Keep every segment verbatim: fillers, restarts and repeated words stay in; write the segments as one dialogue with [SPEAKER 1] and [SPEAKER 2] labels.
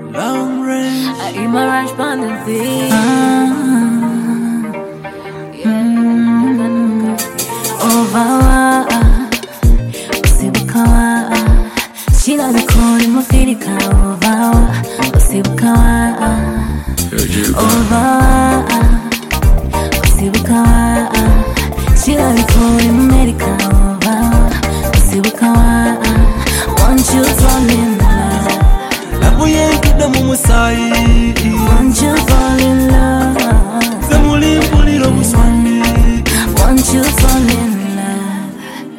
[SPEAKER 1] Long range.
[SPEAKER 2] I eat my ranch on the thing. Over, usibukawa. Shila nikoni mufirika over, usibukawa. Over, usibukawa. Shila nikoni mumerika over, usibukawa. Won't you fall in love?
[SPEAKER 1] Labuye kuda mumusai.
[SPEAKER 2] Won't you fall in love?
[SPEAKER 1] Zamuli mpuliro muswani.
[SPEAKER 2] Won't you fall in love?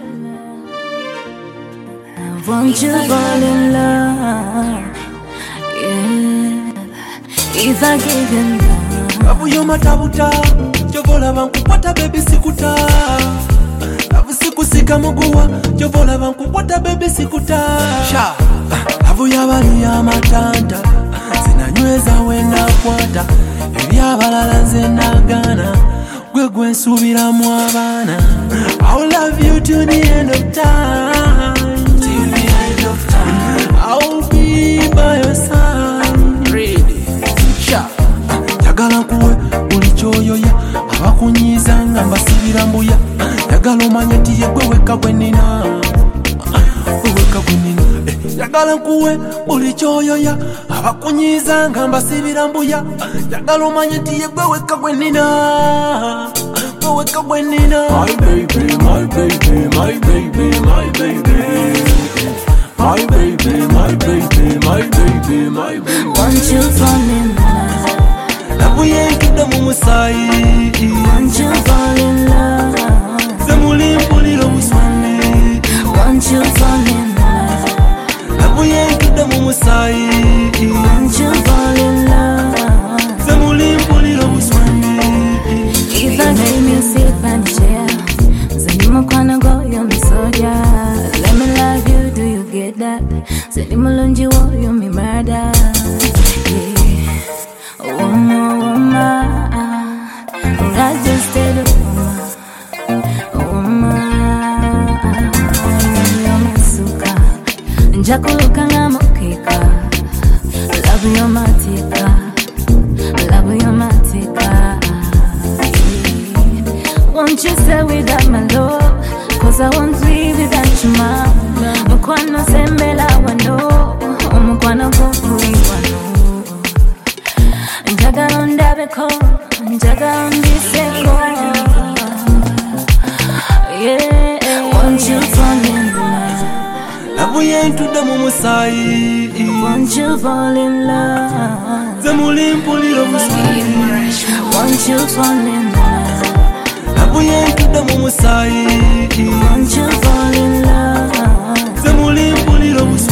[SPEAKER 2] Won't you fall in love? Yeah. If I give you love.
[SPEAKER 1] Labuyo matabuta. Jovola bankukwata baby sikuta. Labu sikusika muguwa. Jovola bankukwata baby sikuta. Sha. Labu yabali ya matanta. Zinanyweza wenda kwata. Ebyabalala nze nagana. Gwe gwe nsubira mu abaana. I'll love you to the end of time. Till the end of time. I'll be by your side. Ready. Sha. Yagala kuwe buli kyoyoya. Abakunyiza nga mbasibira mbuya. Yagala omanye nti ye gwe weka gwe nina. Gwe weka gwe nina. Yagala kuwe buli kyoyoya. Abakunyiza nga mbasibira mbuya. Yagala omanye nti ye gwe weka gwe nina. Gwe weka gwe nina. My baby, my baby, my baby, my baby. My baby, my baby, my baby, my baby.
[SPEAKER 2] Won't you fall in love?
[SPEAKER 1] Labuye kuda mumusai.
[SPEAKER 2] Won't you fall in love?
[SPEAKER 1] Zamuli mpuliro muswani.
[SPEAKER 2] Won't you fall in love?
[SPEAKER 1] Labuye kuda mumusai.
[SPEAKER 2] Won't you fall in love?
[SPEAKER 1] Zamuli mpuliro muswani.
[SPEAKER 2] If I gave you sit on the chair, Zanima kwana go yo mi soja. Let me love you, do you get that? Zanima lunji wo yo mi murder. Yeah. Woman, woman, I just stayed a woman. Woman, yo mi suka. Njakuluka nga mukika. Love yo matika. Love yo matika. Won't you stay without my love? Cause I won't leave without you, ma. Mukwano sembela wano. Mukwano kukui wano. Njagala ondabeko. Njagala ondiseko. Yeah. Won't you fall in love?
[SPEAKER 1] Labuye ntuda mumusai.
[SPEAKER 2] Won't you fall in love?
[SPEAKER 1] Zamuli mpuliro muswani.
[SPEAKER 2] Won't you fall in love?
[SPEAKER 1] Labuye ntuda mumusai.
[SPEAKER 2] Won't you fall in love?
[SPEAKER 1] Zamuli mpuliro muswani.